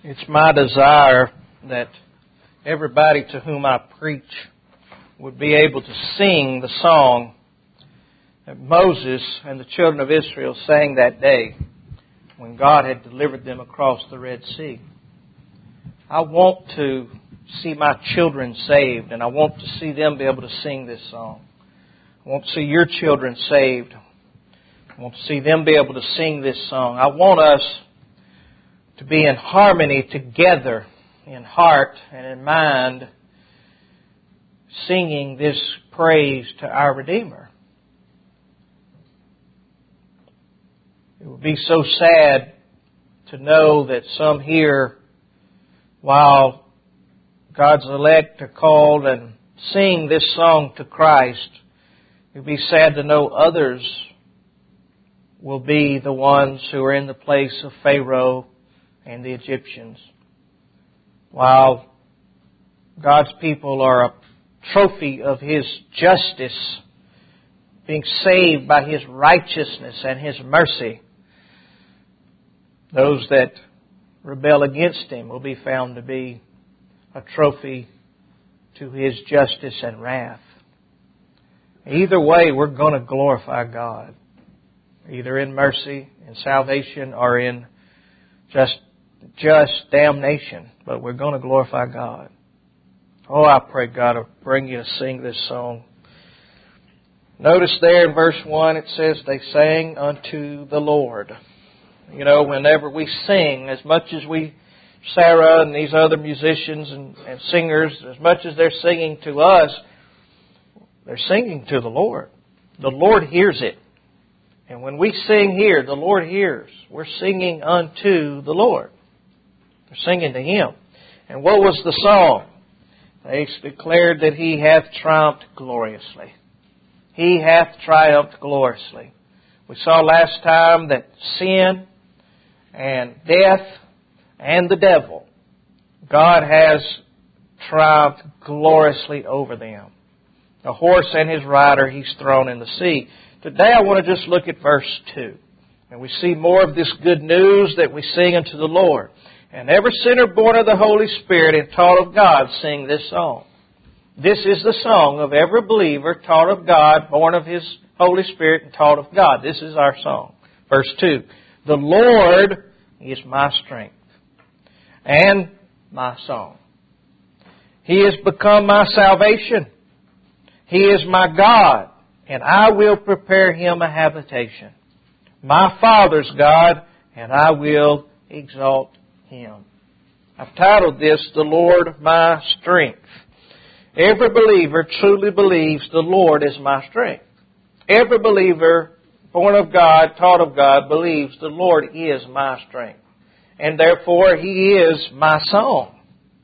It's my desire that everybody to whom I preach would be able to sing the song that Moses and the children of Israel sang that day when God had delivered them across the Red Sea. I want to see my children saved, and I want to see them be able to sing this song. I want to see your children saved. I want to see them be able to sing this song. I want us to be in harmony together in heart and in mind, singing this praise to our Redeemer. It would be so sad to know that some here, while God's elect are called and sing this song to Christ, it would be sad to know others will be the ones who are in the place of Pharaoh and the Egyptians. While God's people are a trophy of His justice, being saved by His righteousness and His mercy, those that rebel against Him will be found to be a trophy to His justice and wrath. Either way, we're going to glorify God, either in mercy and salvation or in just damnation, but we're going to glorify God. Oh, I pray God will bring you to sing this song. Notice there in verse 1 it says, they sang unto the Lord. You know, whenever we sing, as much as Sarah and these other musicians and singers, as much as they're singing to us, they're singing to the Lord. The Lord hears it. And when we sing here, the Lord hears. We're singing unto the Lord. We're singing to Him. And what was the song? They declared that He hath triumphed gloriously. He hath triumphed gloriously. We saw last time that sin and death and the devil, God has triumphed gloriously over them. The horse and his rider He's thrown in the sea. Today I want to just look at verse 2. And we see more of this good news that we sing unto the Lord. And every sinner born of the Holy Spirit and taught of God sing this song. This is the song of every believer taught of God, born of His Holy Spirit and taught of God. This is our song. Verse 2. The Lord is my strength and my song. He has become my salvation. He is my God, and I will prepare Him a habitation. My Father's God, and I will exalt Him. I've titled this, The Lord My Strength. Every believer truly believes the Lord is my strength. Every believer born of God, taught of God, believes the Lord is my strength. And therefore He is my song.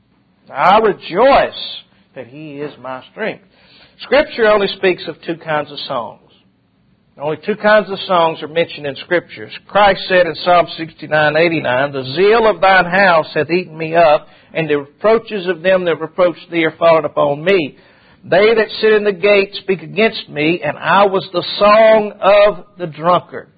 I rejoice that He is my strength. Scripture only speaks of two kinds of songs. Only two kinds of songs are mentioned in Scripture. Christ said in Psalm 69:89, the zeal of Thine house hath eaten me up, and the reproaches of them that reproach Thee are fallen upon me. They that sit in the gate speak against me, and I was the song of the drunkards.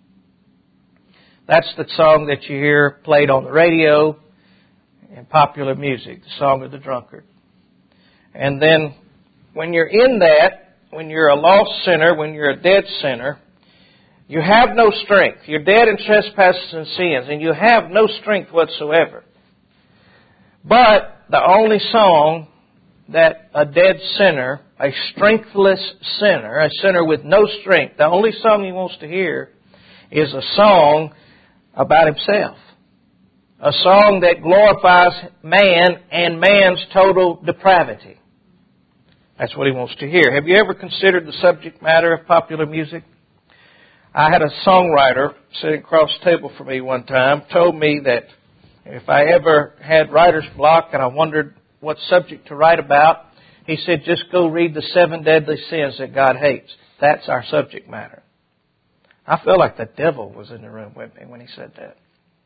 That's the song that you hear played on the radio in popular music, the song of the drunkard. And then when you're in that, when you're a lost sinner, when you're a dead sinner, you have no strength. You're dead in trespasses and sins, and you have no strength whatsoever. But the only song that a dead sinner, a strengthless sinner, a sinner with no strength, the only song he wants to hear is a song about himself. A song that glorifies man and man's total depravity. That's what he wants to hear. Have you ever considered the subject matter of popular music? I had a songwriter sitting across the table from me one time told me that if I ever had writer's block and I wondered what subject to write about, he said, just go read the 7 deadly sins that God hates. That's our subject matter. I felt like the devil was in the room with me when he said that.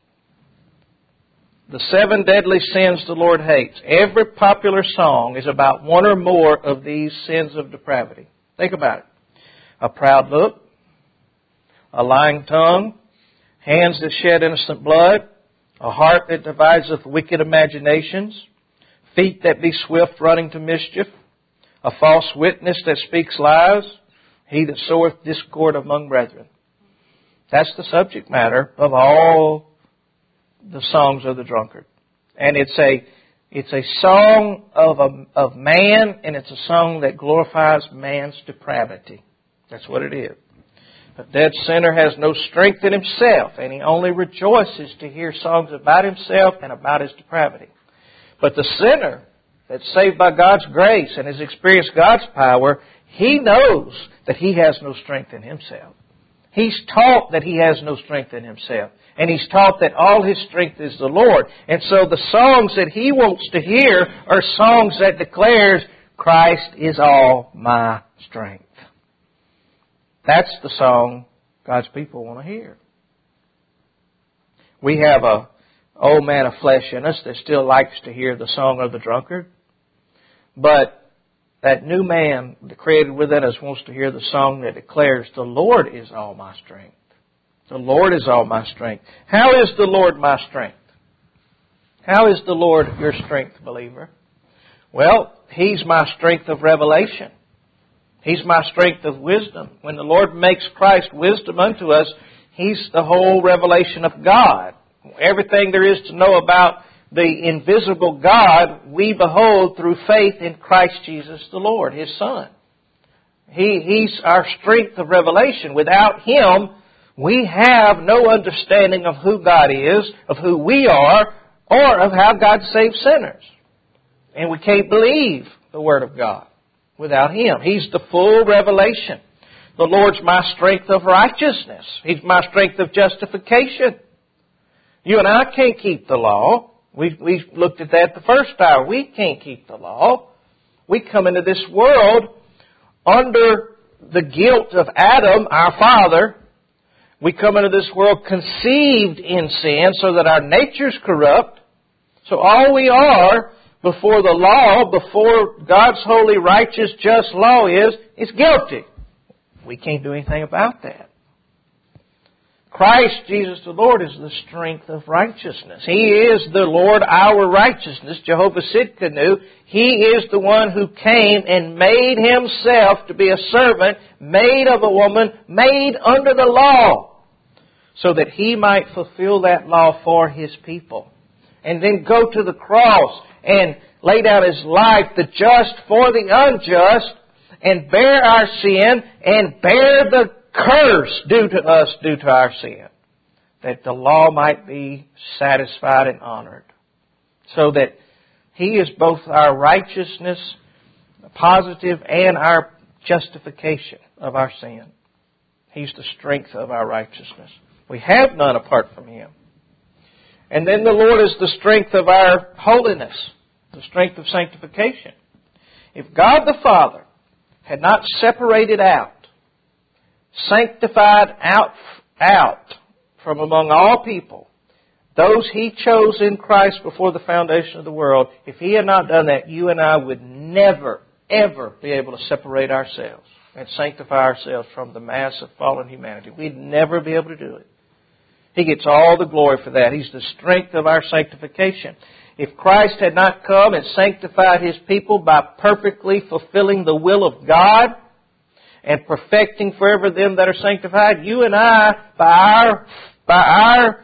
The 7 deadly sins the Lord hates. Every popular song is about one or more of these sins of depravity. Think about it. A proud look, a lying tongue, hands that shed innocent blood, a heart that deviseth wicked imaginations, feet that be swift running to mischief, a false witness that speaks lies, he that soweth discord among brethren. That's the subject matter of all the songs of the drunkard. And it's a song of man, and it's a song that glorifies man's depravity. That's what it is. A dead sinner has no strength in himself, and he only rejoices to hear songs about himself and about his depravity. But the sinner that's saved by God's grace and has experienced God's power, he knows that he has no strength in himself. He's taught that he has no strength in himself. And he's taught that all his strength is the Lord. And so the songs that he wants to hear are songs that declares, Christ is all my strength. That's the song God's people want to hear. We have an old man of flesh in us that still likes to hear the song of the drunkard. But that new man that created within us wants to hear the song that declares, the Lord is all my strength. The Lord is all my strength. How is the Lord my strength? How is the Lord your strength, believer? Well, He's my strength of revelation. He's my strength of wisdom. When the Lord makes Christ wisdom unto us, He's the whole revelation of God. Everything there is to know about the invisible God, we behold through faith in Christ Jesus the Lord, His Son. He's our strength of revelation. Without Him, we have no understanding of who God is, of who we are, or of how God saves sinners. And we can't believe the Word of God without Him. He's the full revelation. The Lord's my strength of righteousness. He's my strength of justification. You and I can't keep the law. We looked at that the first hour. We can't keep the law. We come into this world under the guilt of Adam, our father. We come into this world conceived in sin so that our nature's corrupt. So all we are before the law, before God's holy, righteous, just law is guilty. We can't do anything about that. Christ, Jesus the Lord, is the strength of righteousness. He is the Lord, our righteousness. Jehovah Sidkenu. He is the one who came and made Himself to be a servant, made of a woman, made under the law, so that He might fulfill that law for His people. And then go to the cross and lay down His life, the just for the unjust, and bear our sin and bear the curse due to us, due to our sin, that the law might be satisfied and honored, so that He is both our righteousness, positive, and our justification of our sin. He's the strength of our righteousness. We have none apart from Him. And then the Lord is the strength of our holiness, the strength of sanctification. If God the Father had not separated out, sanctified out from among all people those He chose in Christ before the foundation of the world, if He had not done that, you and I would never, ever be able to separate ourselves and sanctify ourselves from the mass of fallen humanity. We'd never be able to do it. He gets all the glory for that. He's the strength of our sanctification. If Christ had not come and sanctified His people by perfectly fulfilling the will of God and perfecting forever them that are sanctified, you and I, by our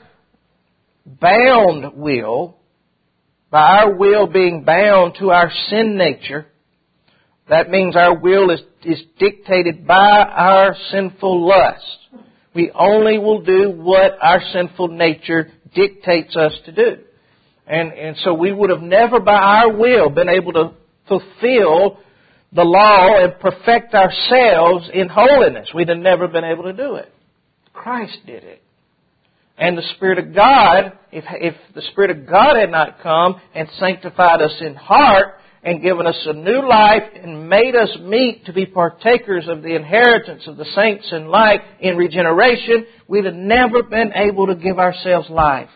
bound will, by our will being bound to our sin nature, that means our will is dictated by our sinful lust. We only will do what our sinful nature dictates us to do. And so we would have never by our will been able to fulfill the law and perfect ourselves in holiness. We'd have never been able to do it. Christ did it. And the Spirit of God, if the Spirit of God had not come and sanctified us in heart and given us a new life and made us meet to be partakers of the inheritance of the saints in light in regeneration, we'd have never been able to give ourselves life.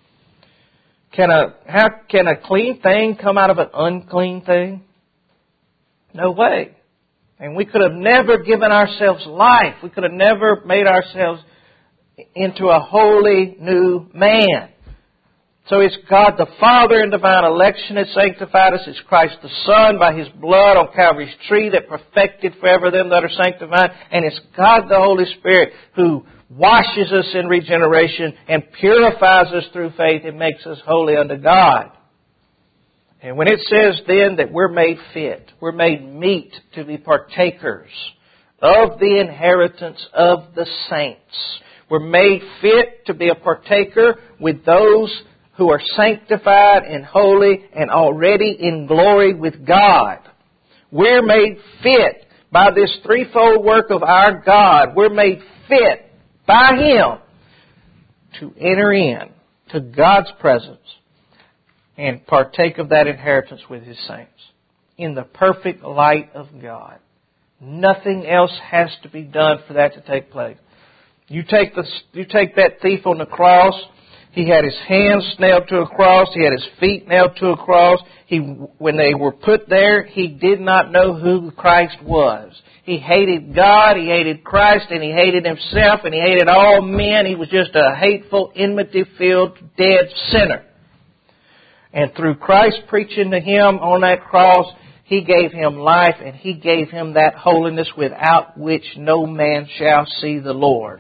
How can a clean thing come out of an unclean thing? No way. And we could have never given ourselves life. We could have never made ourselves into a holy new man. So it's God the Father in divine election that sanctified us. It's Christ the Son by His blood on Calvary's tree that perfected forever them that are sanctified. And it's God the Holy Spirit who washes us in regeneration and purifies us through faith and makes us holy unto God. And when it says then that we're made fit, we're made meet to be partakers of the inheritance of the saints. We're made fit to be a partaker with those who are sanctified and holy and already in glory with God. We're made fit by this threefold work of our God. We're made fit by Him to enter in to God's presence and partake of that inheritance with His saints in the perfect light of God. Nothing else has to be done for that to take place. You take that thief on the cross. He had his hands nailed to a cross. He had his feet nailed to a cross. When they were put there, he did not know who Christ was. He hated God, he hated Christ, and he hated himself, and he hated all men. He was just a hateful, enmity-filled, dead sinner. And through Christ preaching to him on that cross, He gave him life, and He gave him that holiness without which no man shall see the Lord.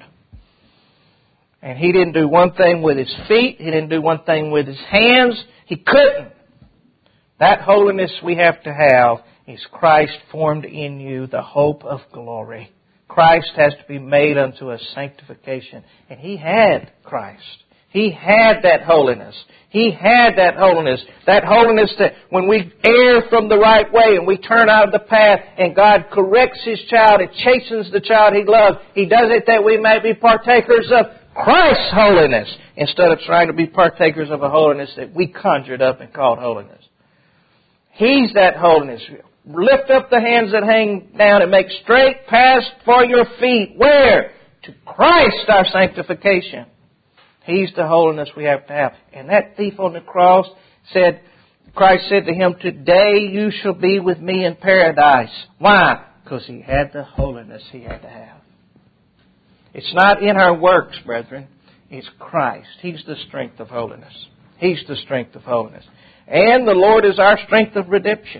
And He didn't do one thing with His feet. He didn't do one thing with His hands. He couldn't. That holiness we have to have is Christ formed in you, the hope of glory. Christ has to be made unto us sanctification. And He had Christ. He had that holiness. He had that holiness. That holiness that when we err from the right way and we turn out of the path and God corrects His child and chastens the child He loves, He does it that we may be partakers of Christ's holiness instead of trying to be partakers of a holiness that we conjured up and called holiness. He's that holiness. Lift up the hands that hang down and make straight paths for your feet. Where? To Christ our sanctification. He's the holiness we have to have. And that thief on the cross said, Christ said to him, today you shall be with me in paradise. Why? Because he had the holiness he had to have. It's not in our works, brethren. It's Christ. He's the strength of holiness. He's the strength of holiness. And the Lord is our strength of redemption.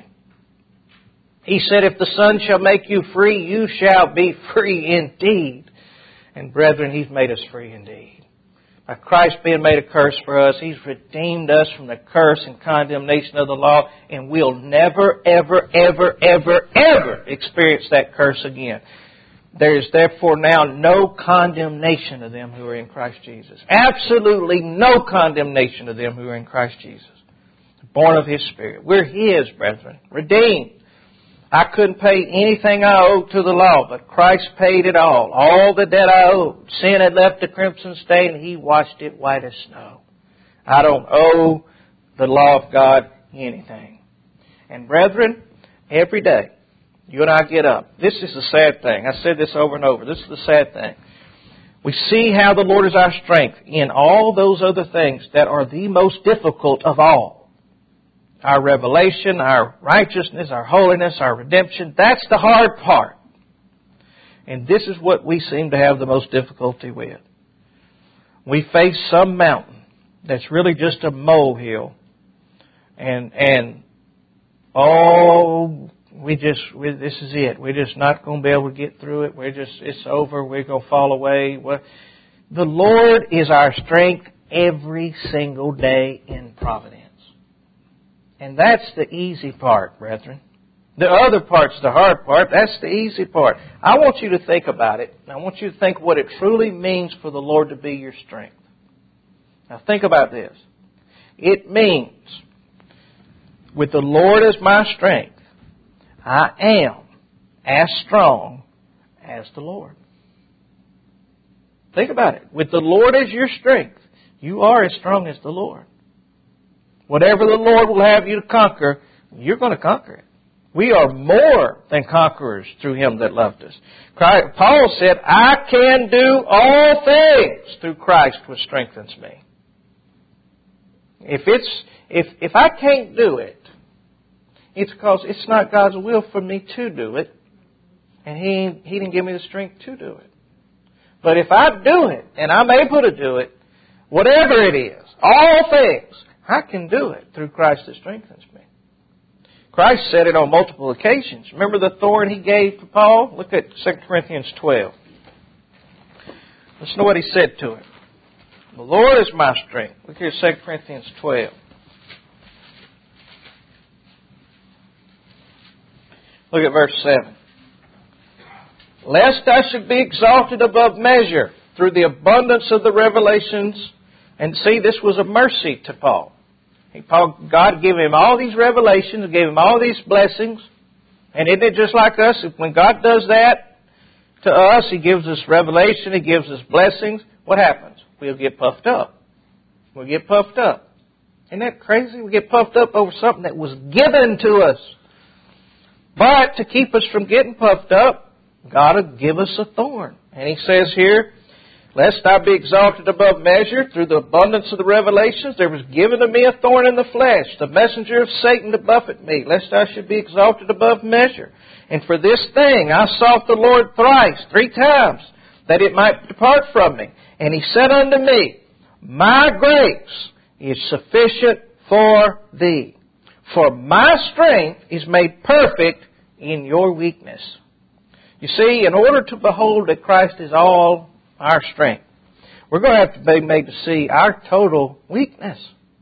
He said, if the Son shall make you free, you shall be free indeed. And brethren, He's made us free indeed. By Christ being made a curse for us, He's redeemed us from the curse and condemnation of the law, and we'll never, ever, ever, ever, ever experience that curse again. There is therefore now no condemnation of them who are in Christ Jesus. Absolutely no condemnation of them who are in Christ Jesus. Born of His Spirit. We're His, brethren. Redeemed. I couldn't pay anything I owed to the law, but Christ paid it all. All the debt I owed. Sin had left a crimson stain, and He washed it white as snow. I don't owe the law of God anything. And brethren, every day, you and I get up. This is the sad thing. I said this over and over. This is the sad thing. We see how the Lord is our strength in all those other things that are the most difficult of all. Our revelation, our righteousness, our holiness, our redemption, that's the hard part. And this is what we seem to have the most difficulty with. We face some mountain that's really just a molehill. And this is it. We're just not going to be able to get through it. It's over. We're going to fall away. Well, the Lord is our strength every single day in providence. And that's the easy part, brethren. The other part's the hard part. That's the easy part. I want you to think about it. I want you to think what it truly means for the Lord to be your strength. Now think about this. It means, with the Lord as my strength, I am as strong as the Lord. Think about it. With the Lord as your strength, you are as strong as the Lord. Whatever the Lord will have you to conquer, you're going to conquer it. We are more than conquerors through Him that loved us. Paul said, I can do all things through Christ which strengthens me. If I can't do it, it's because it's not God's will for me to do it. And He didn't give me the strength to do it. But if I do it, and I'm able to do it, whatever it is, all things, I can do it through Christ that strengthens me. Christ said it on multiple occasions. Remember the thorn He gave to Paul? Look at 2 Corinthians 12. Listen to what He said to him. The Lord is my strength. Look here, 2 Corinthians 12. Look at verse 7. Lest I should be exalted above measure through the abundance of the revelations. And see, this was a mercy to Paul. God gave him all these revelations, gave him all these blessings. And isn't it just like us? When God does that to us, He gives us revelation, He gives us blessings. What happens? We'll get puffed up. We'll get puffed up. Isn't that crazy? We get puffed up over something that was given to us. But to keep us from getting puffed up, God will give us a thorn. And He says here, lest I be exalted above measure through the abundance of the revelations, there was given to me a thorn in the flesh, the messenger of Satan to buffet me, lest I should be exalted above measure. And for this thing I sought the Lord thrice, 3 times, that it might depart from me. And He said unto me, My grace is sufficient for thee, for my strength is made perfect in your weakness. You see, in order to behold that Christ is all our strength, we're going to have to be made to see our total weakness.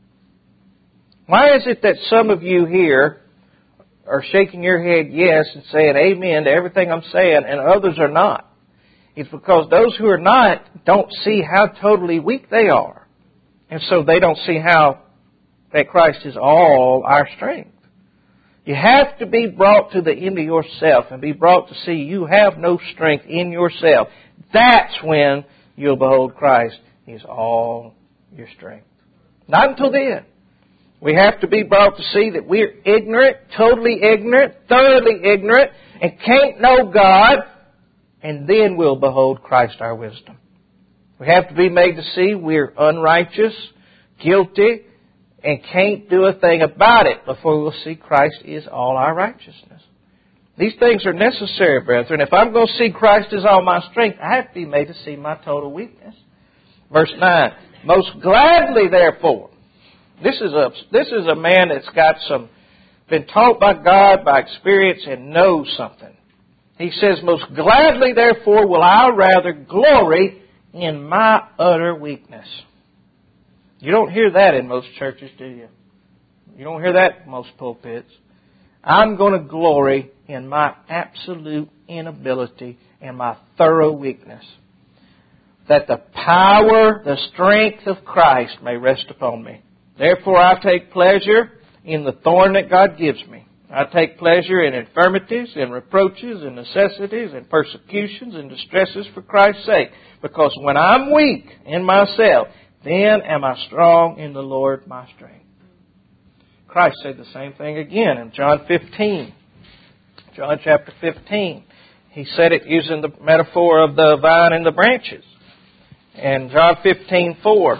Why is it that some of you here are shaking your head yes and saying amen to everything I'm saying and others are not? It's because those who are not don't see how totally weak they are. And so they don't see how that Christ is all our strength. You have to be brought to the end of yourself and be brought to see you have no strength in yourself. That's when you'll behold Christ is all your strength. Not until then. We have to be brought to see that we're ignorant, totally ignorant, thoroughly ignorant, and can't know God, and then we'll behold Christ our wisdom. We have to be made to see we're unrighteous, guilty, and can't do a thing about it before we'll see Christ is all our righteousness. These things are necessary, brethren. If I'm going to see Christ is all my strength, I have to be made to see my total weakness. Verse 9, most gladly, therefore. This is a man that's been taught by God, by experience, and knows something. He says, most gladly, therefore, will I rather glory in my utter weakness. You don't hear that in most churches, do you? You don't hear that in most pulpits. I'm going to glory in my absolute inability and my thorough weakness, that the power, the strength of Christ may rest upon me. Therefore I take pleasure in the thorn that God gives me. I take pleasure in infirmities, in reproaches, in necessities, in persecutions, and distresses for Christ's sake. Because when I'm weak in myself, then am I strong in the Lord my strength. Christ said the same thing again in John 15. John chapter 15. He said it using the metaphor of the vine and the branches. And John 15:4,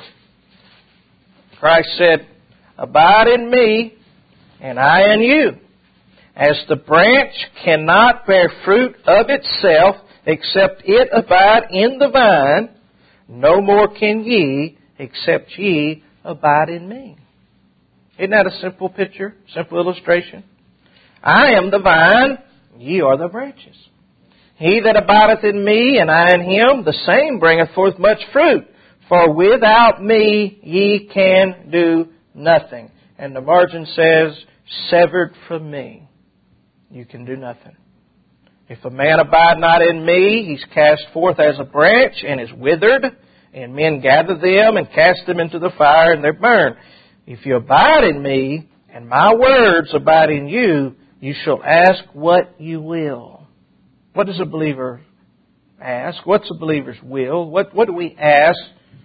Christ said, abide in me, and I in you. As the branch cannot bear fruit of itself, except it abide in the vine, no more can ye, except ye abide in me. Isn't that a simple picture, simple illustration? I am the vine, ye are the branches. He that abideth in me, and I in him, the same bringeth forth much fruit. For without me ye can do nothing. And the margin says, severed from me, you can do nothing. If a man abide not in me, he's cast forth as a branch and is withered, and men gather them and cast them into the fire, and they're burned. If you abide in me, and my words abide in you, you shall ask what you will. What does a believer ask? What's a believer's will? What do we ask?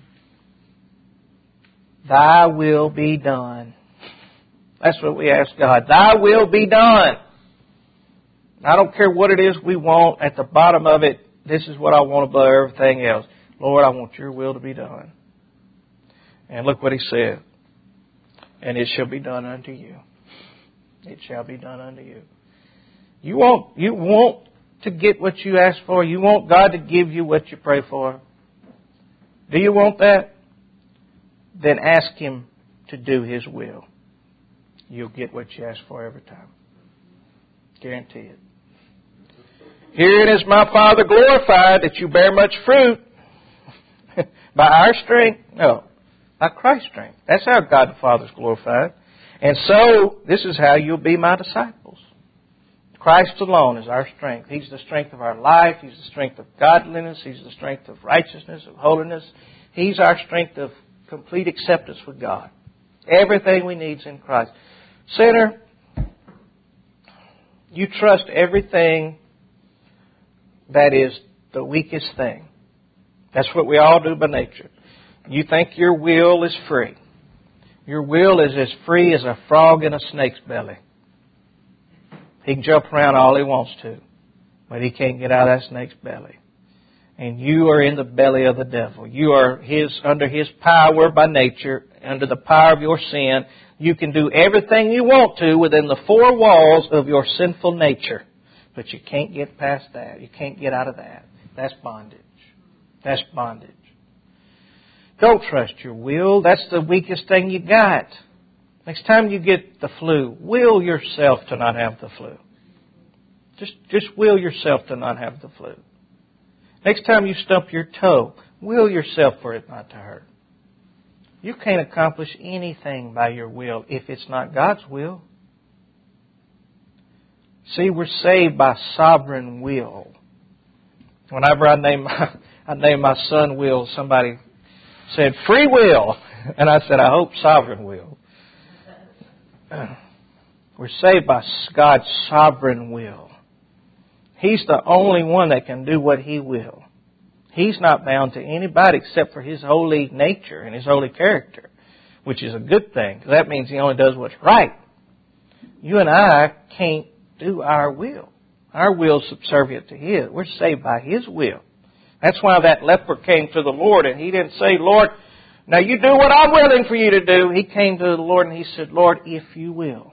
Thy will be done. That's what we ask God. Thy will be done. I don't care what it is we want. At the bottom of it, this is what I want above everything else. Lord, I want your will to be done. And look what he said. And it shall be done unto you. It shall be done unto you. You want to get what you ask for. You want God to give you what you pray for. Do you want that? then ask Him to do His will. You'll get what you ask for every time. Guarantee it. Herein is my Father glorified, that you bear much fruit. By our strength? No. By Christ's strength. That's how God the Father is glorified. And so, this is how you'll be my disciples. Christ alone is our strength. He's the strength of our life. He's the strength of godliness. He's the strength of righteousness, of holiness. He's our strength of complete acceptance with God. Everything we need is in Christ. Sinner, you trust everything that is the weakest thing. That's what we all do by nature. You think your will is free. Your will is as free as a frog in a snake's belly. He can jump around all he wants to, but he can't get out of that snake's belly. And you are in the belly of the devil. You are under his power by nature, under the power of your sin. You can do everything you want to within the four walls of your sinful nature. But you can't get past that. You can't get out of that. That's bondage. That's bondage. Don't trust your will. That's the weakest thing you got. Next time you get the flu, will yourself to not have the flu. Just will yourself to not have the flu. Next time you stump your toe, will yourself for it not to hurt. You can't accomplish anything by your will if it's not God's will. See, we're saved by sovereign will. Whenever I named my son Will, somebody said, free will. And I said, I hope sovereign will. We're saved by God's sovereign will. He's the only one that can do what He will. He's not bound to anybody except for His holy nature and His holy character, which is a good thing, because that means He only does what's right. You and I can't do our will. Our will is subservient to His. We're saved by His will. That's why that leper came to the Lord, and he didn't say, Lord, now you do what I'm willing for you to do. He came to the Lord and he said, Lord, if you will,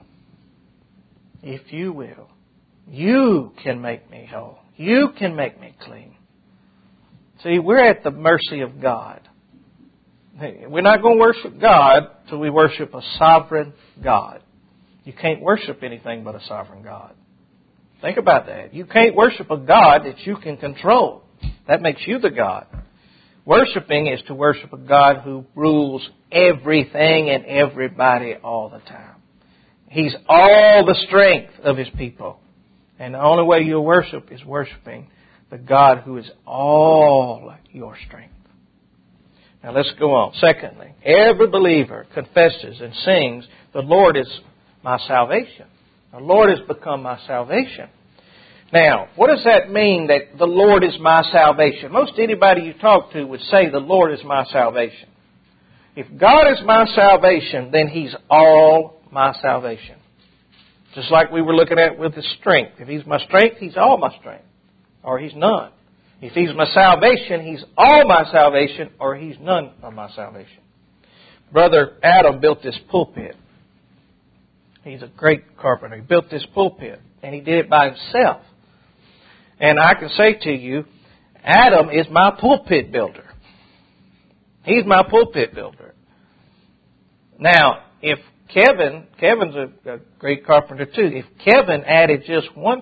you can make me whole. You can make me clean. See, we're at the mercy of God. We're not going to worship God till we worship a sovereign God. You can't worship anything but a sovereign God. Think about that. You can't worship a God that you can control. That makes you the God. Worshipping is to worship a God who rules everything and everybody all the time. He's all the strength of His people. And the only way you'll worship is worshiping the God who is all your strength. Now let's go on. Secondly, every believer confesses and sings, the Lord is my salvation. The Lord has become my salvation. Now, what does that mean, that the Lord is my salvation? Most anybody you talk to would say the Lord is my salvation. If God is my salvation, then He's all my salvation. Just like we were looking at with His strength. If He's my strength, He's all my strength. Or He's none. If He's my salvation, He's all my salvation, or He's none of my salvation. Brother Adam built this pulpit. He's a great carpenter. He built this pulpit, and he did it by himself. And I can say to you, Adam is my pulpit builder. He's my pulpit builder. Now, if Kevin's a great carpenter too, if Kevin added just 1%,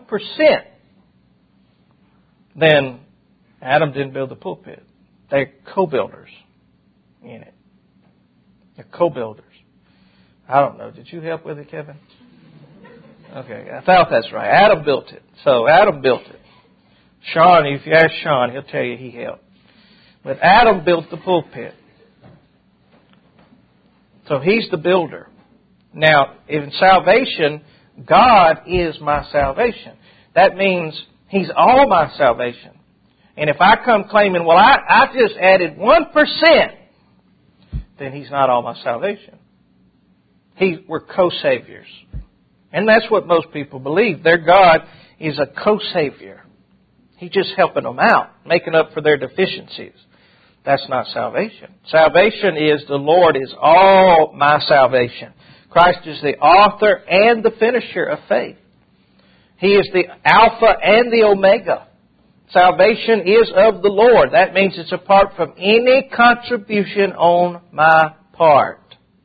then Adam didn't build the pulpit. They're co-builders in it. They're co-builders. I don't know. Did you help with it, Kevin? Okay, I thought that's right. Adam built it. So Adam built it. Sean, if you ask Sean, he'll tell you he helped. But Adam built the pulpit. So he's the builder. Now, in salvation, God is my salvation. That means He's all my salvation. And if I come claiming, well, I just added 1%, then He's not all my salvation. We're co-saviors. And that's what most people believe. Their God is a co-savior. He's just helping them out, making up for their deficiencies. That's not salvation. Salvation is the Lord is all my salvation. Christ is the author and the finisher of faith. He is the Alpha and the Omega. Salvation is of the Lord. That means it's apart from any contribution on my part.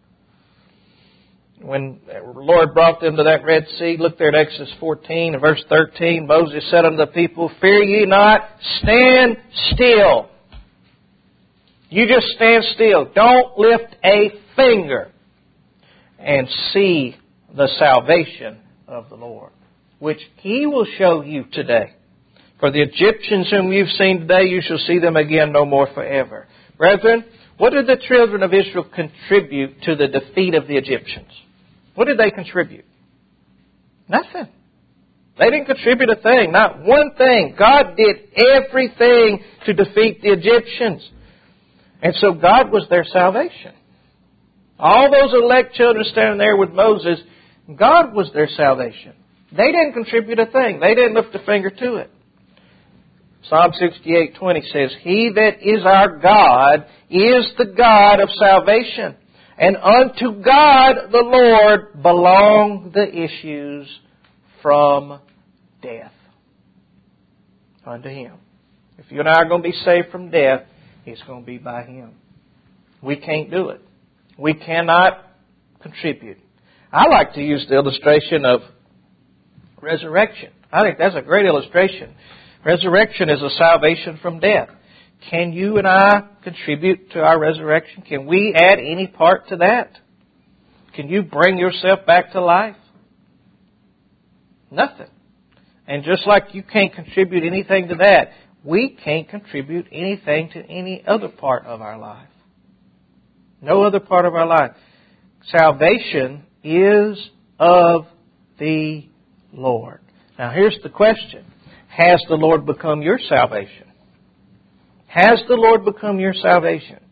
When the Lord brought them to that Red Sea, look there at Exodus 14 and verse 13. Moses said unto the people, Fear ye not, stand still. You just stand still. Don't lift a finger and see the salvation of the Lord, which He will show you today. For the Egyptians whom you've seen today, you shall see them again no more forever. Brethren, what did the children of Israel contribute to the defeat of the Egyptians? What did they contribute? Nothing. They didn't contribute a thing, not one thing. God did everything to defeat the Egyptians. And so God was their salvation. All those elect children standing there with Moses, God was their salvation. They didn't contribute a thing. They didn't lift a finger to it. Psalm 68:20 says, He that is our God is the God of salvation. And unto God the Lord belong the issues from death. Unto Him. If you and I are going to be saved from death, it's going to be by Him. We can't do it. We cannot contribute. I like to use the illustration of resurrection. I think that's a great illustration. Resurrection is a salvation from death. Can you and I contribute to our resurrection? Can we add any part to that? Can you bring yourself back to life? Nothing. And just like you can't contribute anything to that, we can't contribute anything to any other part of our life. No other part of our life. Salvation is of the Lord. Now here's the question. Has the Lord become your salvation? Has the Lord become your salvation?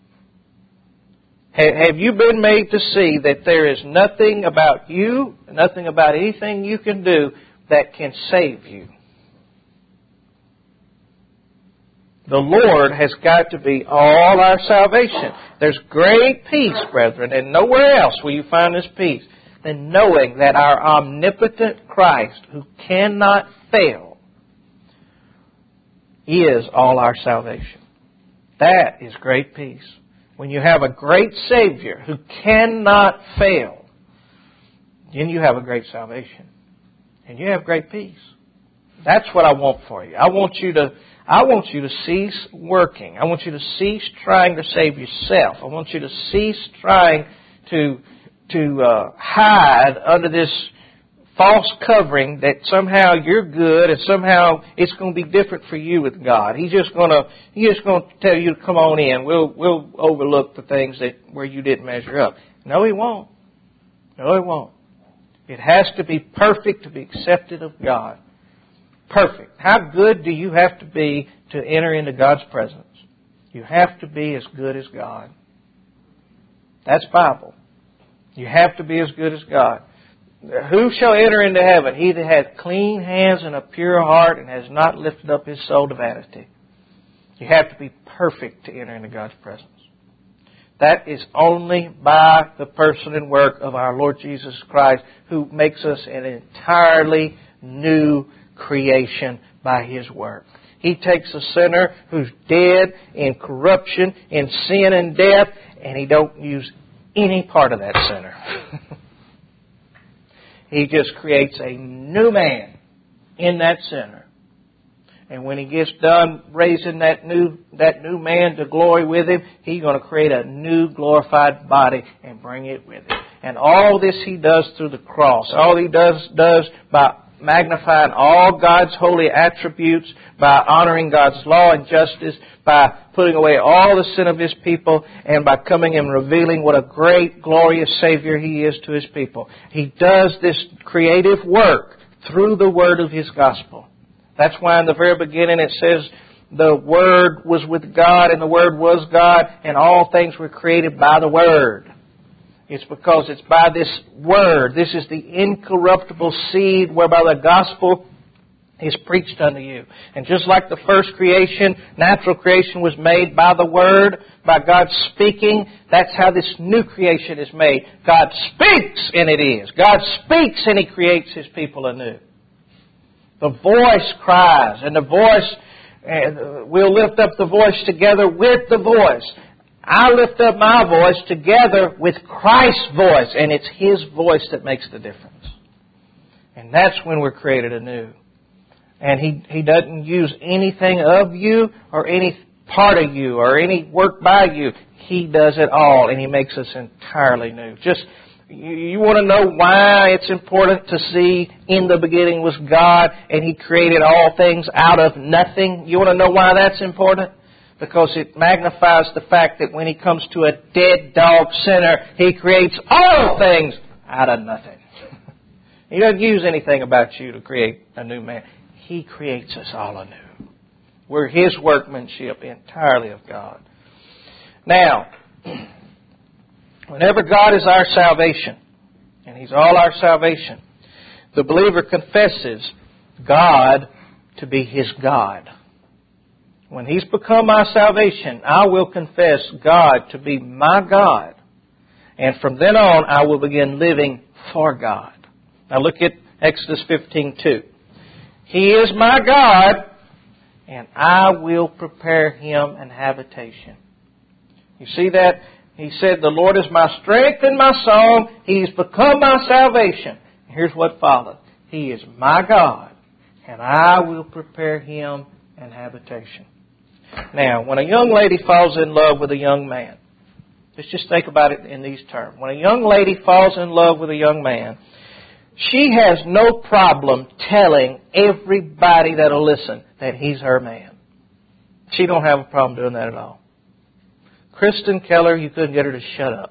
Have you been made to see that there is nothing about you, nothing about anything you can do that can save you? The Lord has got to be all our salvation. There's great peace, brethren, and nowhere else will you find this peace than knowing that our omnipotent Christ, who cannot fail, is all our salvation. That is great peace. When you have a great Savior who cannot fail, then you have a great salvation. And you have great peace. That's what I want for you. I want you to cease working. I want you to cease trying to save yourself. I want you to cease trying to hide under this false covering that somehow you're good and somehow it's going to be different for you with God. He's just going to tell you to come on in. We'll overlook the things where you didn't measure up. No, He won't. No, He won't. It has to be perfect to be accepted of God. Perfect. How good do you have to be to enter into God's presence? You have to be as good as God. That's Bible. You have to be as good as God. Who shall enter into heaven? He that hath clean hands and a pure heart and has not lifted up his soul to vanity. You have to be perfect to enter into God's presence. That is only by the person and work of our Lord Jesus Christ, who makes us an entirely new creation by His work. He takes a sinner who's dead in corruption, in sin and death, and He don't use any part of that sinner. He just creates a new man in that sinner. And when He gets done raising that new man to glory with Him, He's going to create a new glorified body and bring it with Him. And all this He does through the cross. All He does by magnifying all God's holy attributes, by honoring God's law and justice, by putting away all the sin of His people, and by coming and revealing what a great, glorious Savior He is to His people. He does this creative work through the word of His gospel. That's why in the very beginning it says, the Word was with God, and the Word was God, and all things were created by the Word. It's because it's by this Word. This is the incorruptible seed whereby the gospel is preached unto you. And just like the first creation, natural creation was made by the Word, by God speaking, that's how this new creation is made. God speaks and it is. God speaks and He creates His people anew. The voice cries, and the voice, we'll lift up the voice together with the voice. I lift up my voice together with Christ's voice, and it's His voice that makes the difference. And that's when we're created anew. And He doesn't use anything of you or any part of you or any work by you. He does it all, and He makes us entirely new. Just, you want to know why it's important to see in the beginning was God and He created all things out of nothing? You want to know why that's important? Because it magnifies the fact that when He comes to a dead dog sinner, He creates all things out of nothing. He doesn't use anything about you to create a new man. He creates us all anew. We're His workmanship, entirely of God. Now, whenever God is our salvation, and He's all our salvation, the believer confesses God to be his God. When He's become my salvation, I will confess God to be my God. And from then on, I will begin living for God. Now look at Exodus 15:2. He is my God, and I will prepare Him an habitation. You see that? He said, the Lord is my strength and my song. He's become my salvation. Here's what followed. He is my God, and I will prepare Him an habitation. Now, when a young lady falls in love with a young man, let's just think about it in these terms. When a young lady falls in love with a young man, she has no problem telling everybody that'll listen that he's her man. She don't have a problem doing that at all. Kristen Keller, you couldn't get her to shut up.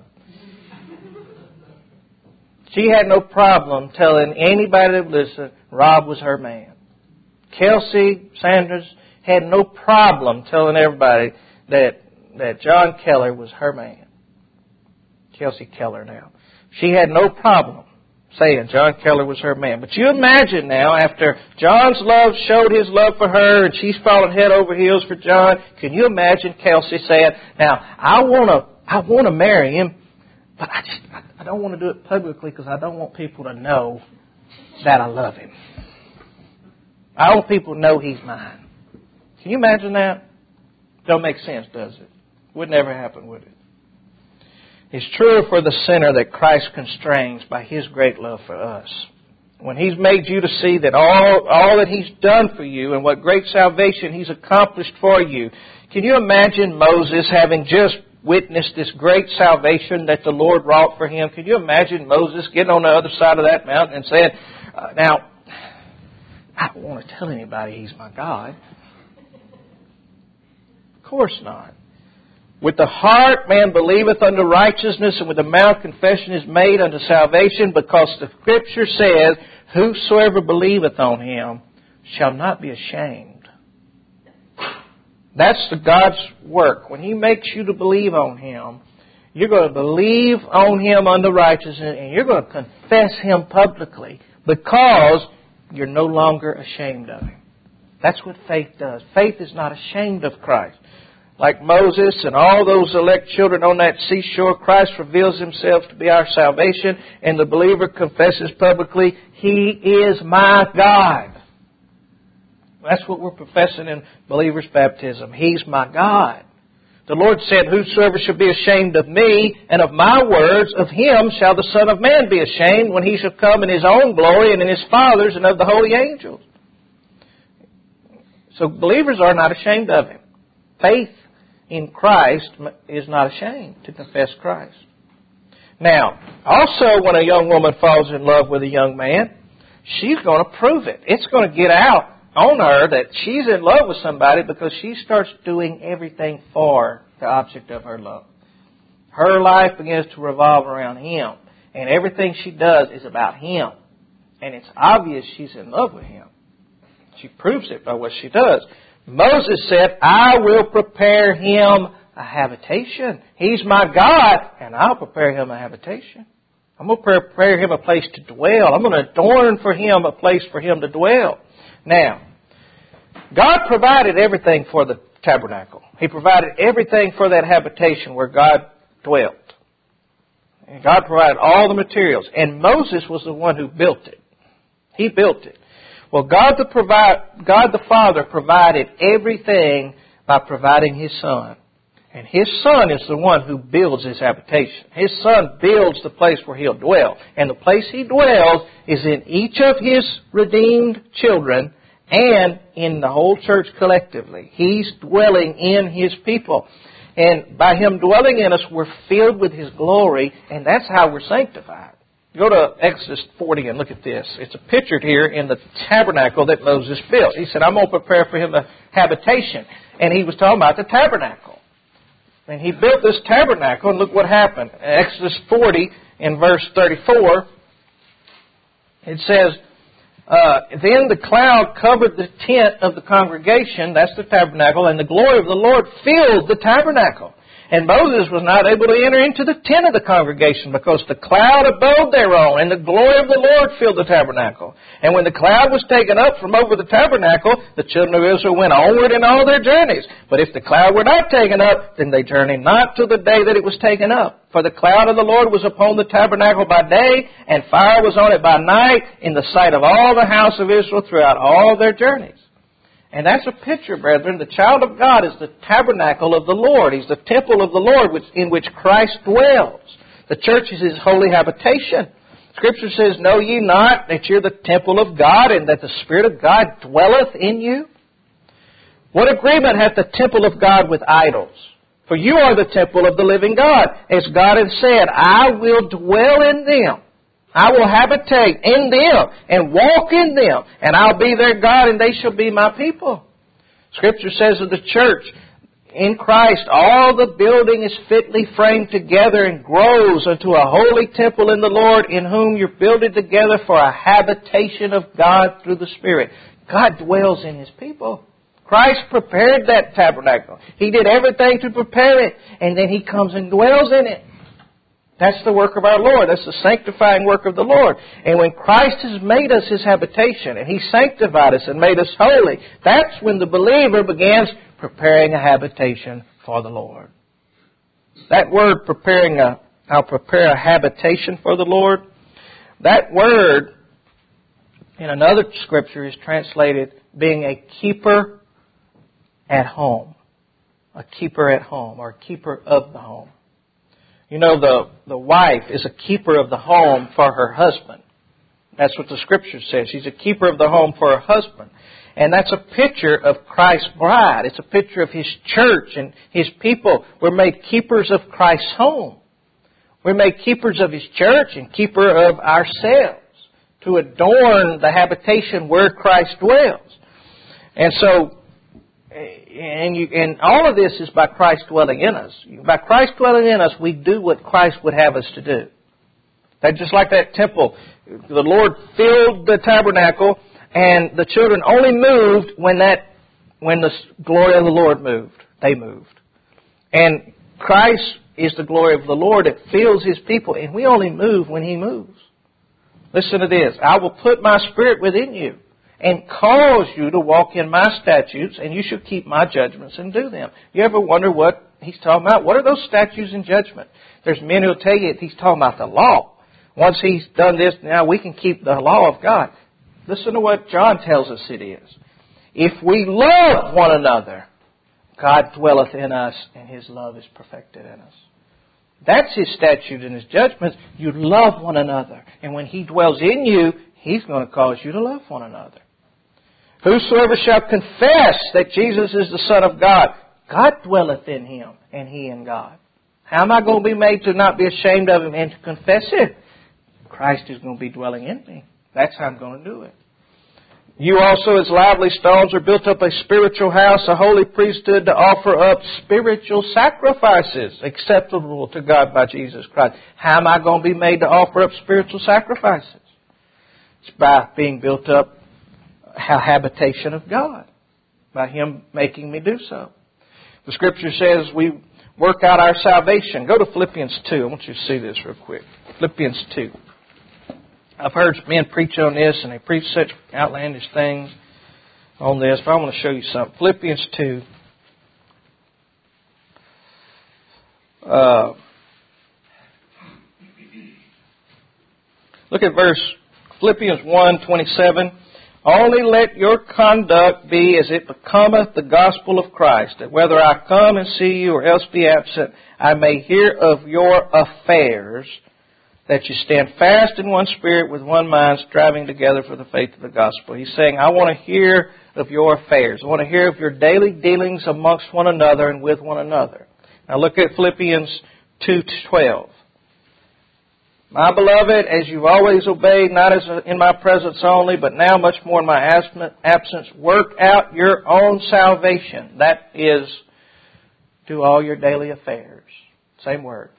She had no problem telling anybody that would listen Rob was her man. Kelsey Sanders had no problem telling everybody that John Keller was her man. Kelsey Keller now. She had no problem saying John Keller was her man. But you imagine now, after John's love showed his love for her and she's fallen head over heels for John, can you imagine Kelsey saying, now, I want to marry him, but I don't want to do it publicly because I don't want people to know that I love him. I want people to know he's mine. Can you imagine that? Don't make sense, does it? Would never happen, would it? It's true for the sinner that Christ constrains by His great love for us. When He's made you to see that all that He's done for you and what great salvation He's accomplished for you. Can you imagine Moses having just witnessed this great salvation that the Lord wrought for him? Can you imagine Moses getting on the other side of that mountain and saying, now, I don't want to tell anybody He's my God. Of course not. With the heart man believeth unto righteousness, and with the mouth confession is made unto salvation, because the Scripture says, whosoever believeth on Him shall not be ashamed. That's God's work. When He makes you to believe on Him, you're going to believe on Him unto righteousness, and you're going to confess Him publicly, because you're no longer ashamed of Him. That's what faith does. Faith is not ashamed of Christ. Like Moses and all those elect children on that seashore, Christ reveals Himself to be our salvation, and the believer confesses publicly, He is my God. That's what we're professing in believers' baptism. He's my God. The Lord said, whosoever shall be ashamed of me and of my words, of him shall the Son of Man be ashamed when He shall come in His own glory and in His Father's and of the holy angels. So believers are not ashamed of Him. Faith in Christ is not ashamed to confess Christ. Now, also when a young woman falls in love with a young man, she's going to prove it. It's going to get out on her that she's in love with somebody because she starts doing everything for the object of her love. Her life begins to revolve around him, and everything she does is about him. And it's obvious she's in love with him. She proves it by what she does. Moses said, I will prepare him a habitation. He's my God, and I'll prepare him a habitation. I'm going to prepare him a place to dwell. I'm going to adorn for him a place for him to dwell. Now, God provided everything for the tabernacle. He provided everything for that habitation where God dwelt. And God provided all the materials. And Moses was the one who built it. He built it. Well, God the Father provided everything by providing His Son. And His Son is the one who builds His habitation. His Son builds the place where He'll dwell. And the place He dwells is in each of His redeemed children and in the whole church collectively. He's dwelling in His people. And by Him dwelling in us, we're filled with His glory, and that's how we're sanctified. Go to Exodus 40 and look at this. It's pictured here in the tabernacle that Moses built. He said, I'm going to prepare for him a habitation. And he was talking about the tabernacle. And he built this tabernacle, and look what happened. In Exodus 40, in verse 34, it says, then the cloud covered the tent of the congregation, that's the tabernacle, and the glory of the Lord filled the tabernacle. And Moses was not able to enter into the tent of the congregation because the cloud abode thereon, and the glory of the Lord filled the tabernacle. And when the cloud was taken up from over the tabernacle, the children of Israel went onward in all their journeys. But if the cloud were not taken up, then they journeyed not till the day that it was taken up. For the cloud of the Lord was upon the tabernacle by day, and fire was on it by night, in the sight of all the house of Israel throughout all their journeys. And that's a picture, brethren. The child of God is the tabernacle of the Lord. He's the temple of the Lord in which Christ dwells. The church is His holy habitation. Scripture says, know ye not that you're the temple of God and that the Spirit of God dwelleth in you? What agreement hath the temple of God with idols? For you are the temple of the living God. As God has said, I will dwell in them. I will habitate in them and walk in them, and I'll be their God, and they shall be my people. Scripture says of the church, in Christ, all the building is fitly framed together and grows unto a holy temple in the Lord, in whom you're builded together for a habitation of God through the Spirit. God dwells in His people. Christ prepared that tabernacle. He did everything to prepare it, and then He comes and dwells in it. That's the work of our Lord. That's the sanctifying work of the Lord. And when Christ has made us His habitation, and He sanctified us and made us holy, that's when the believer begins preparing a habitation for the Lord. That word I'll prepare a habitation for the Lord, that word in another scripture is translated being a keeper at home. A keeper at home, or a keeper of the home. You know, the wife is a keeper of the home for her husband. That's what the Scripture says. She's a keeper of the home for her husband. And that's a picture of Christ's bride. It's a picture of His church and His people. We're made keepers of Christ's home. We're made keepers of His church and keeper of ourselves to adorn the habitation where Christ dwells. And so, and all of this is by Christ dwelling in us. By Christ dwelling in us, we do what Christ would have us to do. That's just like that temple. The Lord filled the tabernacle, and the children only moved when the glory of the Lord moved. They moved. And Christ is the glory of the Lord that fills His people, and we only move when He moves. Listen to this. I will put my Spirit within you, and cause you to walk in my statutes, and you shall keep my judgments and do them. You ever wonder what He's talking about? What are those statutes and judgment? There's men who will tell you He's talking about the law. Once He's done this, now we can keep the law of God. Listen to what John tells us it is. If we love one another, God dwelleth in us, and His love is perfected in us. That's His statute and His judgments. You love one another. And when He dwells in you, He's going to cause you to love one another. Whosoever shall confess that Jesus is the Son of God, God dwelleth in him, and he in God. How am I going to be made to not be ashamed of Him and to confess it? Christ is going to be dwelling in me. That's how I'm going to do it. You also, as lively stones, are built up a spiritual house, a holy priesthood, to offer up spiritual sacrifices acceptable to God by Jesus Christ. How am I going to be made to offer up spiritual sacrifices? It's by being built up a habitation of God, by Him making me do so. The Scripture says we work out our salvation. Go to Philippians 2. I want you to see this real quick. Philippians 2. I've heard men preach on this, and they preach such outlandish things on this, but I want to show you something. Philippians 2. Look at Philippians 1:27. Only let your conduct be as it becometh the gospel of Christ, that whether I come and see you or else be absent, I may hear of your affairs, that you stand fast in one spirit with one mind, striving together for the faith of the gospel. He's saying, I want to hear of your affairs. I want to hear of your daily dealings amongst one another and with one another. Now look at Philippians 2:12. My beloved, as you've always obeyed, not as in my presence only, but now much more in my absence, work out your own salvation. That is, do all your daily affairs. Same word.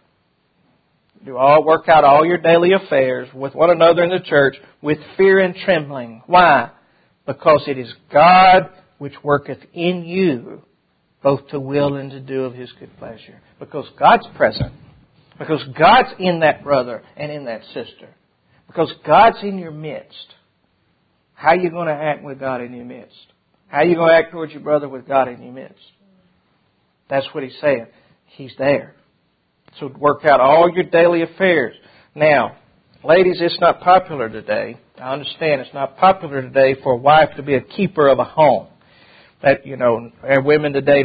Work out all your daily affairs with one another in the church with fear and trembling. Why? Because it is God which worketh in you both to will and to do of His good pleasure. Because God's present. Because God's in that brother and in that sister. Because God's in your midst. How are you going to act with God in your midst? How are you going to act towards your brother with God in your midst? That's what He's saying. He's there. So work out all your daily affairs. Now, ladies, it's not popular today. I understand it's not popular today for a wife to be a keeper of a home. That, women today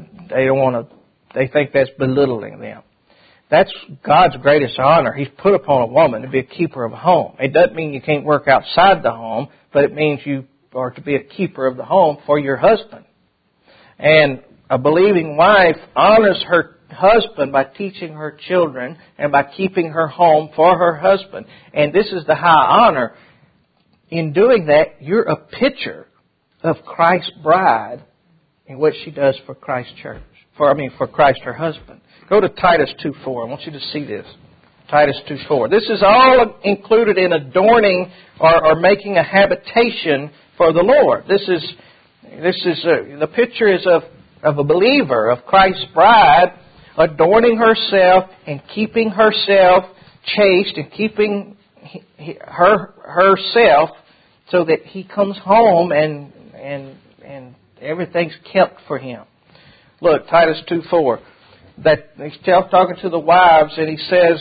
they think that's belittling them. That's God's greatest honor. He's put upon a woman to be a keeper of a home. It doesn't mean you can't work outside the home, but it means you are to be a keeper of the home for your husband. And a believing wife honors her husband by teaching her children and by keeping her home for her husband. And this is the high honor. In doing that, you're a picture of Christ's bride and what she does for Christ's church. For Christ her husband. Go to Titus 2:4. I want you to see this. Titus 2:4. This is all included in adorning or making a habitation for the Lord. The picture is of a believer, of Christ's bride, adorning herself and keeping herself chaste and keeping herself so that he comes home and everything's kept for him. Look, Titus 2:4. That he's talking to the wives, and he says,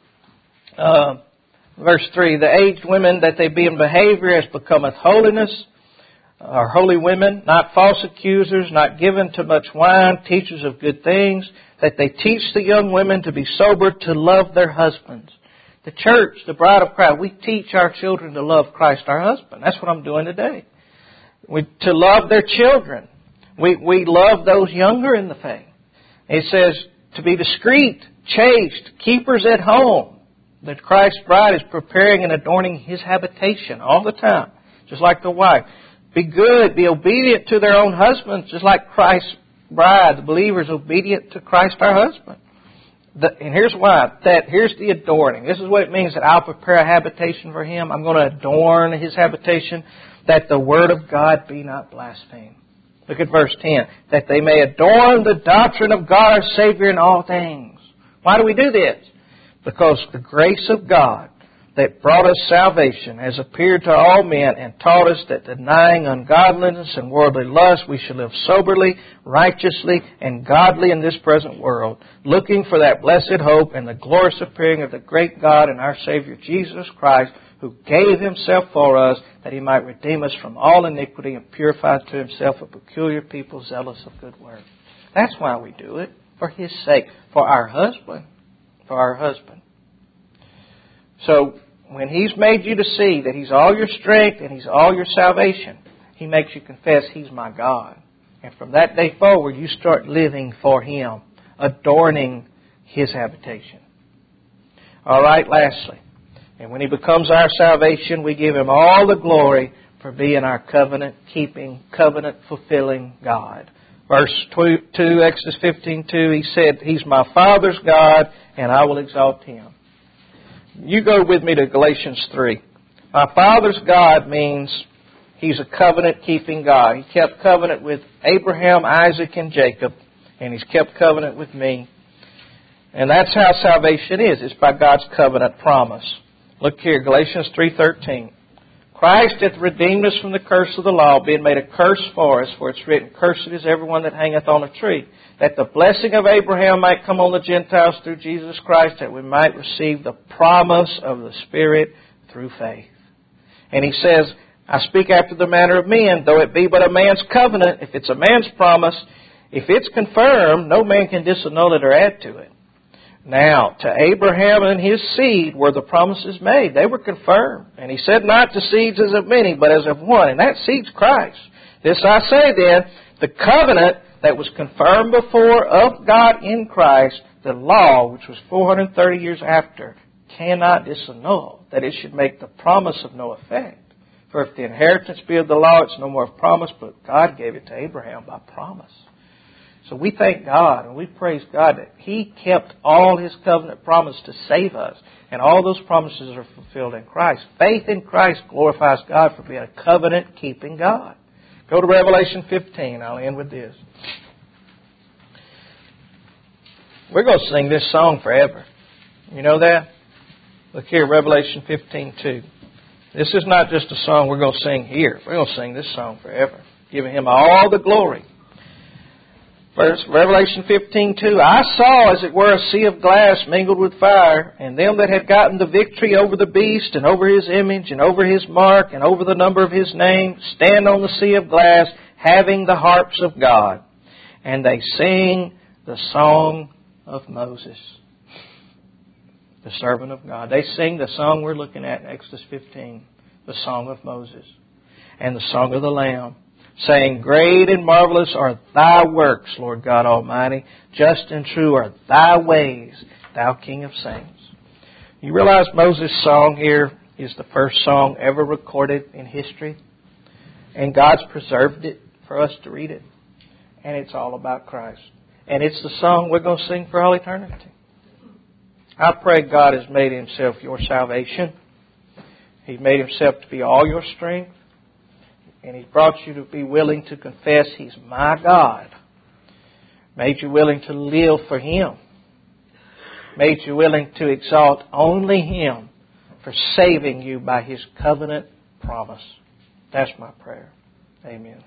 verse 3, the aged women, that they be in behavior as becometh holiness, are holy women, not false accusers, not given to much wine, teachers of good things, that they teach the young women to be sober, to love their husbands. The church, the bride of Christ, we teach our children to love Christ our husband. That's what I'm doing today. To love their children. We love those younger in the faith. It says to be discreet, chaste, keepers at home. That Christ's bride is preparing and adorning His habitation all the time, just like the wife. Be good, be obedient to their own husbands, just like Christ's bride, the believer, is obedient to Christ our husband. And here's why. Here's the adorning. This is what it means that I'll prepare a habitation for Him. I'm going to adorn His habitation, that the Word of God be not blasphemed. Look at verse 10. That they may adorn the doctrine of God our Savior in all things. Why do we do this? Because the grace of God that brought us salvation has appeared to all men and taught us that denying ungodliness and worldly lust, we should live soberly, righteously, and godly in this present world, looking for that blessed hope and the glorious appearing of the great God and our Savior Jesus Christ, who gave Himself for us, that He might redeem us from all iniquity and purify to Himself a peculiar people zealous of good works. That's why we do it, for His sake, for our husband. For our husband. So, when He's made you to see that He's all your strength and He's all your salvation, He makes you confess He's my God. And from that day forward, you start living for Him, adorning His habitation. All right, lastly. And when He becomes our salvation, we give Him all the glory for being our covenant-keeping, covenant-fulfilling God. Verse 2, Exodus 15:2, He said, He's my Father's God, and I will exalt Him. You go with me to Galatians 3. My Father's God means He's a covenant-keeping God. He kept covenant with Abraham, Isaac, and Jacob, and He's kept covenant with me. And that's how salvation is. It's by God's covenant promise. Look here, Galatians 3:13. Christ hath redeemed us from the curse of the law, being made a curse for us, for it's written, Cursed is everyone that hangeth on a tree, that the blessing of Abraham might come on the Gentiles through Jesus Christ, that we might receive the promise of the Spirit through faith. And he says, I speak after the manner of men, though it be but a man's covenant. If it's a man's promise, if it's confirmed, no man can disannul it or add to it. Now, to Abraham and his seed were the promises made. They were confirmed. And he said not to seeds as of many, but as of one. And that seed's Christ. This I say then, the covenant that was confirmed before of God in Christ, the law, which was 430 years after, cannot disannul, that it should make the promise of no effect. For if the inheritance be of the law, it's no more of promise, but God gave it to Abraham by promise. So we thank God and we praise God that He kept all His covenant promise to save us. And all those promises are fulfilled in Christ. Faith in Christ glorifies God for being a covenant-keeping God. Go to Revelation 15. I'll end with this. We're going to sing this song forever. You know that? Look here, Revelation 15:2. This is not just a song we're going to sing here. We're going to sing this song forever, giving Him all the glory. First, Revelation 15:2. I saw, as it were, a sea of glass mingled with fire, and them that had gotten the victory over the beast, and over his image, and over his mark, and over the number of his name, stand on the sea of glass, having the harps of God. And they sing the song of Moses, the servant of God. They sing the song we're looking at in Exodus 15, the song of Moses, and the song of the Lamb, saying, Great and marvelous are Thy works, Lord God Almighty. Just and true are Thy ways, Thou King of saints. You realize Moses' song here is the first song ever recorded in history? And God's preserved it for us to read it. And it's all about Christ. And it's the song we're going to sing for all eternity. I pray God has made Himself your salvation. He's made Himself to be all your strength. And He's brought you to be willing to confess He's my God. Made you willing to live for Him. Made you willing to exalt only Him for saving you by His covenant promise. That's my prayer. Amen.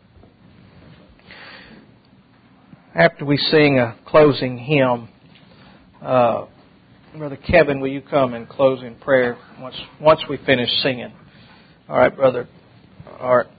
After we sing a closing hymn, Brother Kevin, will you come and close in prayer once we finish singing? All right, Brother Art.